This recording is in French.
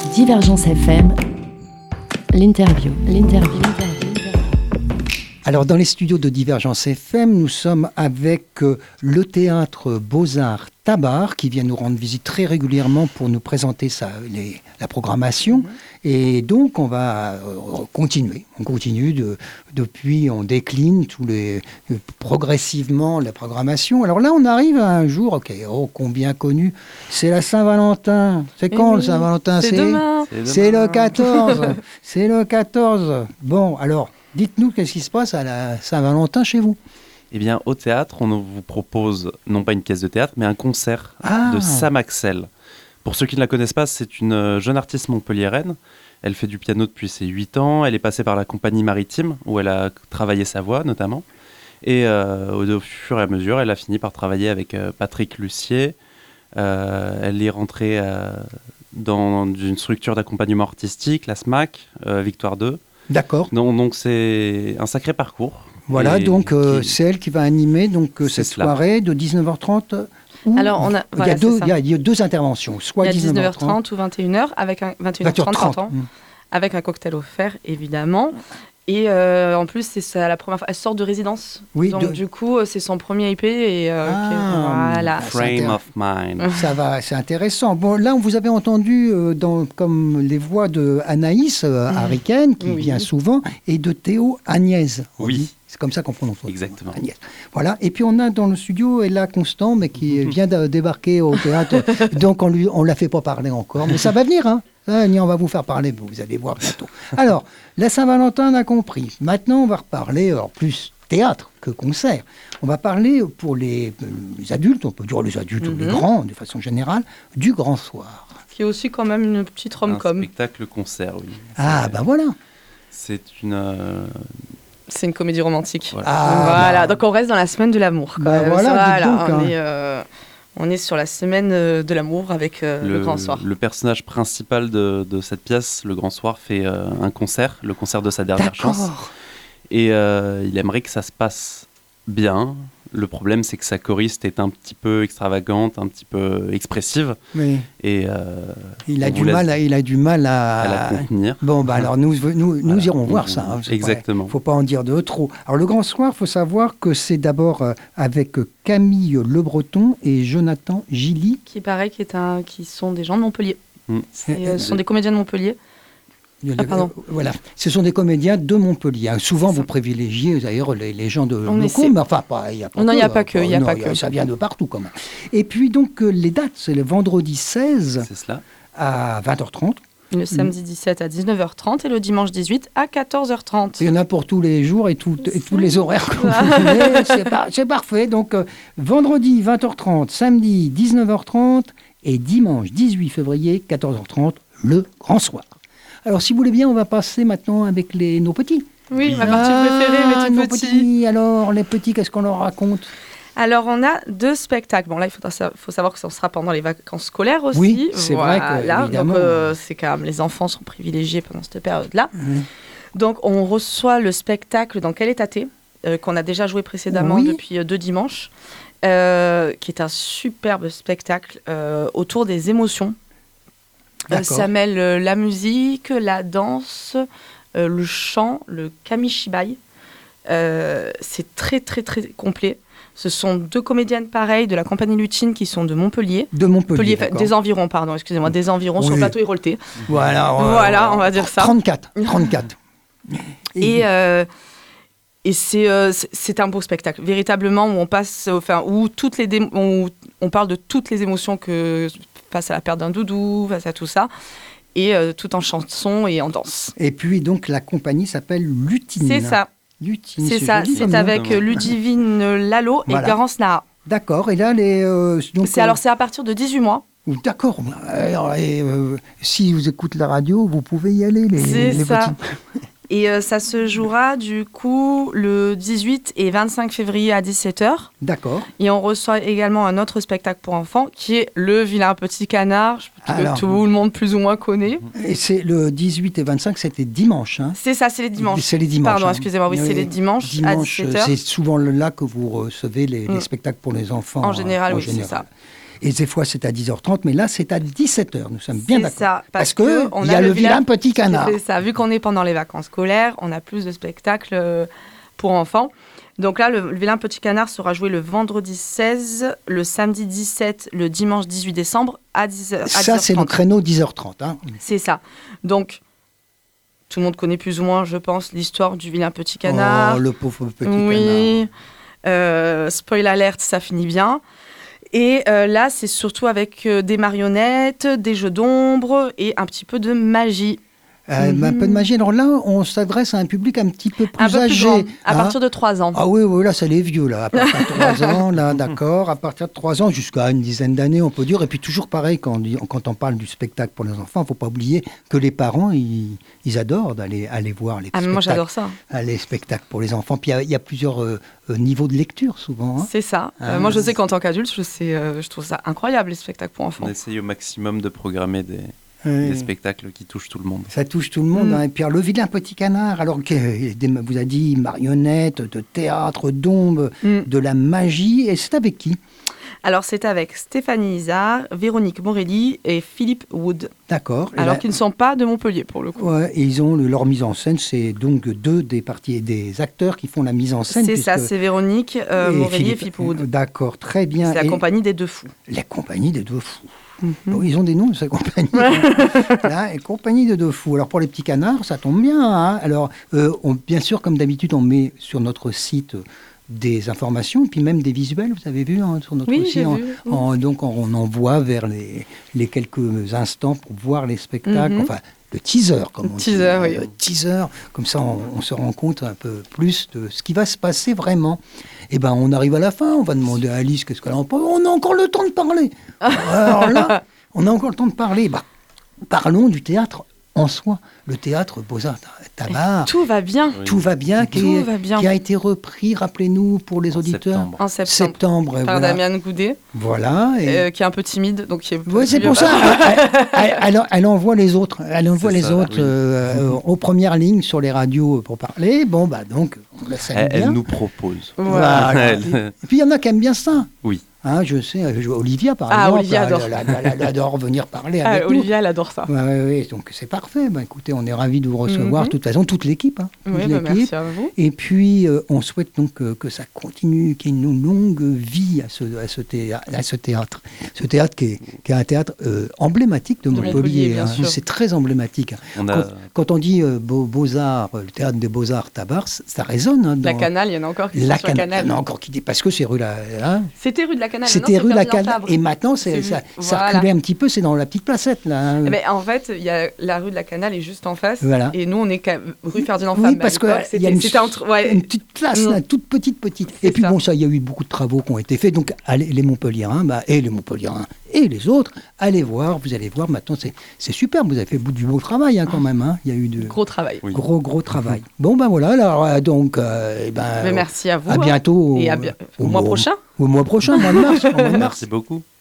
Divergence FM, l'interview. Alors, dans les studios de Divergence FM, nous sommes avec le théâtre Beaux-Arts Tabar, qui vient nous rendre visite très régulièrement pour nous présenter la programmation. Et donc, on va continuer. On continue depuis, on décline progressivement la programmation. Alors là, on arrive à un jour, combien connu, c'est la Saint-Valentin. C'est quand le Saint-Valentin? C'est demain. C'est le 14. C'est le 14. Bon, alors, dites-nous qu'est-ce qui se passe à la Saint-Valentin chez vous? Eh bien, au théâtre, on vous propose non pas une pièce de théâtre, mais un concert de Sam Axel. Pour ceux qui ne la connaissent pas, c'est une jeune artiste montpelliéraine. Elle fait du piano depuis ses 8 ans. Elle est passée par la compagnie maritime, où elle a travaillé sa voix, notamment. Et au fur et à mesure, elle a fini par travailler avec Patrick Lussier. Elle est rentrée dans une structure d'accompagnement artistique, la SMAC, Victoire 2. D'accord. Donc c'est un sacré parcours. Voilà, c'est elle qui va animer cette soirée de 19h30. Alors, il y a deux interventions, soit 19h30 ou 21h, avec un 21h30, avec un cocktail offert, évidemment. Et en plus, c'est la première fois. Elle sort de résidence. Oui, donc, du coup, c'est son premier IP. Et, voilà. Frame of Mind. Ça va, c'est intéressant. Bon, là, on vous avait entendu comme les voix de Anaïs Ariken, qui vient souvent, et de Théo Agnès. Oui. C'est comme ça qu'on prononce. Exactement. Agnès. Voilà. Et puis, on a dans le studio Ella Constant, mais qui vient de débarquer au théâtre. Donc, on ne la fait pas parler encore. Mais ça va venir, hein. On va vous faire parler, vous allez voir bientôt. Alors, la Saint-Valentin, on a compris. Maintenant, on va reparler, plus théâtre que concert. On va parler pour les adultes, on peut dire les adultes ou les grands, de façon générale, du Grand Soir. Qui est aussi quand même une petite rom-com. Un spectacle-concert, oui. Voilà. C'est une... C'est une comédie romantique. Voilà. Donc on reste dans la semaine de l'amour. On est sur la semaine de l'amour avec le Grand Soir. Le personnage principal de cette pièce, le Grand Soir, fait un concert, le concert de sa dernière chance. Et il aimerait que ça se passe bien. Le problème, c'est que sa choriste est un petit peu extravagante, un petit peu expressive. Oui. Et il a du mal à la contenir. Bon, alors nous irons voir ça. Hein, exactement. Il ne faut pas en dire de trop. Alors le Grand Soir, il faut savoir que c'est d'abord avec Camille Le Breton et Jonathan Gilly. Qui sont des gens de Montpellier. Ce sont des comédiens de Montpellier. Voilà, ce sont des comédiens de Montpellier. Souvent, vous privilégiez d'ailleurs les gens de locaux, mais enfin, il n'y a pas que. Ça vient de partout, quand même. Et puis, donc, les dates, c'est le vendredi 16 à 20h30. Le samedi 17 à 19h30 et le dimanche 18 à 14h30. Il y en a pour tous les jours et tous les horaires que vous voulez. C'est parfait. Donc, vendredi 20h30, samedi 19h30 et dimanche 18 février 14h30, le Grand Soir. Alors, si vous voulez bien, on va passer maintenant avec nos petits. Oui, ma partie préférée, mes petits. Alors, les petits, qu'est-ce qu'on leur raconte? Alors, on a 2 spectacles. Bon, là, il faut savoir que ça sera pendant les vacances scolaires aussi. Oui, c'est vrai que, évidemment. Donc, c'est quand même, les enfants sont privilégiés pendant cette période-là. Donc, on reçoit le spectacle dans Quel est ta thé qu'on a déjà joué précédemment depuis 2 dimanches, qui est un superbe spectacle autour des émotions. Ça mêle la musique, la danse, le chant, le kamishibai. C'est très, très, très complet. Ce sont 2 comédiennes pareilles de la compagnie Lutine qui sont de Montpellier. Des environs, des environs sur le plateau Hérolté. Voilà, on va dire ça. 34. Et c'est un beau spectacle, véritablement, où on passe, où on parle de toutes les émotions face à la perte d'un doudou, face à tout ça, et tout en chanson et en danse. Et puis donc la compagnie s'appelle Lutine. C'est ça. Lutine. C'est ça. C'est avec Ludivine Lalo et Garance Naha. D'accord. Et là c'est à partir de 18 mois. D'accord. Si vous écoutez la radio, vous pouvez y aller. C'est ça. Et ça se jouera du coup le 18 et 25 février à 17h. D'accord. Et on reçoit également un autre spectacle pour enfants qui est Le Vilain Petit Canard, que tout le monde plus ou moins connaît. Et c'est le 18 et 25, c'était dimanche. Hein. C'est ça, c'est les dimanches. C'est les dimanches. Pardon, excusez-moi, c'est les dimanches à 17h. C'est souvent là que vous recevez les spectacles pour les enfants. En général, c'est ça. Et des fois, c'est à 10h30, mais là, c'est à 17h. Nous sommes bien d'accord. C'est ça, parce qu'il y a le vilain petit canard. C'est ça. Vu qu'on est pendant les vacances scolaires, on a plus de spectacles pour enfants. Donc là, le vilain petit canard sera joué le vendredi 16, le samedi 17, le dimanche 18 décembre à 10h30. Ça, c'est le créneau 10h30. Hein. C'est ça. Donc, tout le monde connaît plus ou moins, je pense, l'histoire du vilain petit canard. Oh, le pauvre petit canard. Oui. Spoil alert, ça finit bien. Et là, c'est surtout avec des marionnettes, des jeux d'ombre et un petit peu de magie. Un peu de magie. Alors là, on s'adresse à un public un petit peu plus âgé. Plus grand, à partir de 3 ans. Ah oui, là, c'est les vieux, là. À partir de 3 ans, là, d'accord. À partir de 3 ans, jusqu'à une dizaine d'années, on peut dire. Et puis toujours pareil, quand on parle du spectacle pour les enfants, il ne faut pas oublier que les parents, ils adorent aller voir les spectacles. Moi, j'adore ça. Les spectacles pour les enfants. Puis il y a plusieurs niveaux de lecture, souvent. Hein. C'est ça. Moi, je sais qu'en tant qu'adulte, je trouve ça incroyable, les spectacles pour enfants. On essaye au maximum de programmer des spectacles qui touchent tout le monde. Ça touche tout le monde. Hein. Et puis le vilain petit canard, alors que vous a dit marionnettes, de théâtre, d'ombre, de la magie. Et c'est avec qui? Alors c'est avec Stéphanie Isard, Véronique Morelli et Philippe Wood. D'accord. Alors qu'ils ne sont pas de Montpellier pour le coup. Ouais, et ils ont leur mise en scène, c'est donc des acteurs qui font la mise en scène. C'est ça, c'est Véronique Morelli et Philippe Wood. D'accord, très bien. C'est la compagnie des deux fous. La compagnie des deux fous. Bon, ils ont des noms de cette compagnie. Là, compagnie de deux fous. Alors pour les petits canards, ça tombe bien. Hein. Alors bien sûr, comme d'habitude, on met sur notre site des informations, puis même des visuels, vous avez vu sur notre site. Donc on envoie vers les quelques instants pour voir les spectacles. Enfin, le teaser, comme on dit. Oui. Le teaser, comme ça on se rend compte un peu plus de ce qui va se passer vraiment. Et ben on arrive à la fin, on va demander à Alice qu'est-ce qu'elle en pense. On a encore le temps de parler. Alors là, on a encore le temps de parler. Parlons du théâtre en soi. Le théâtre Beaux-Arts Tabar. Tout va bien. Oui. Tout va bien. Qui a été repris, rappelez-nous, pour les auditeurs. En septembre. Par Damian Goudet. Voilà. Qui est un peu timide. Donc c'est pour ça. Elle envoie les autres. Elle envoie les autres aux premières lignes sur les radios pour parler. Bon, donc, on la salue bien. Elle nous propose. Voilà. Et puis, il y en a qui aiment bien ça. Oui. Hein, je sais, Olivia, par exemple, Olivia adore. Elle adore venir parler avec nous. Olivia, elle adore ça. Oui, donc c'est parfait. Écoutez, on est ravis de vous recevoir. De toute façon, toute l'équipe. Hein, merci à vous. Et puis, on souhaite donc que ça continue, qu'il y ait une longue vie à ce théâtre. Ce théâtre qui est un théâtre emblématique de Montpellier. Hein. C'est très emblématique. Quand on dit Beaux-Arts, le théâtre des Beaux-Arts Tabar, ça résonne. Hein, la Canale, il y en a encore qui sont sur la Canale. Il y en a encore qui dit, parce que c'est rue la... C'était rue de la Canale. C'était rue de la Canale. Et maintenant, ça a reculé un petit peu, c'est dans la petite placette. Là. Mais en fait, il y a la rue de la Canale est juste en face. Voilà. Et nous, on est rue Ferdinand Fabien. Oui, parce qu'il y a une petite place, là, toute petite. Et puis, il y a eu beaucoup de travaux qui ont été faits. Donc, les Montpelliérains, et les autres, allez voir. Vous allez voir, maintenant, c'est super. Vous avez fait du beau travail, quand même. Hein. Il y a eu gros travail. Oui. Gros travail. Bon, voilà. Alors, donc, mais merci à vous. À bientôt. Et au mois prochain. Au mois prochain, mois de mars. Merci beaucoup.